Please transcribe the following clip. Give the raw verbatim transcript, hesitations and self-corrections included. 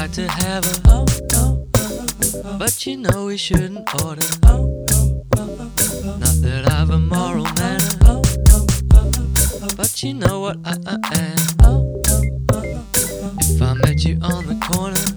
like to have a oh, oh, oh, but you know we shouldn't order oh, oh, not that I've a moral manner oh, oh, but you know what I, I am oh, if I met you on the corner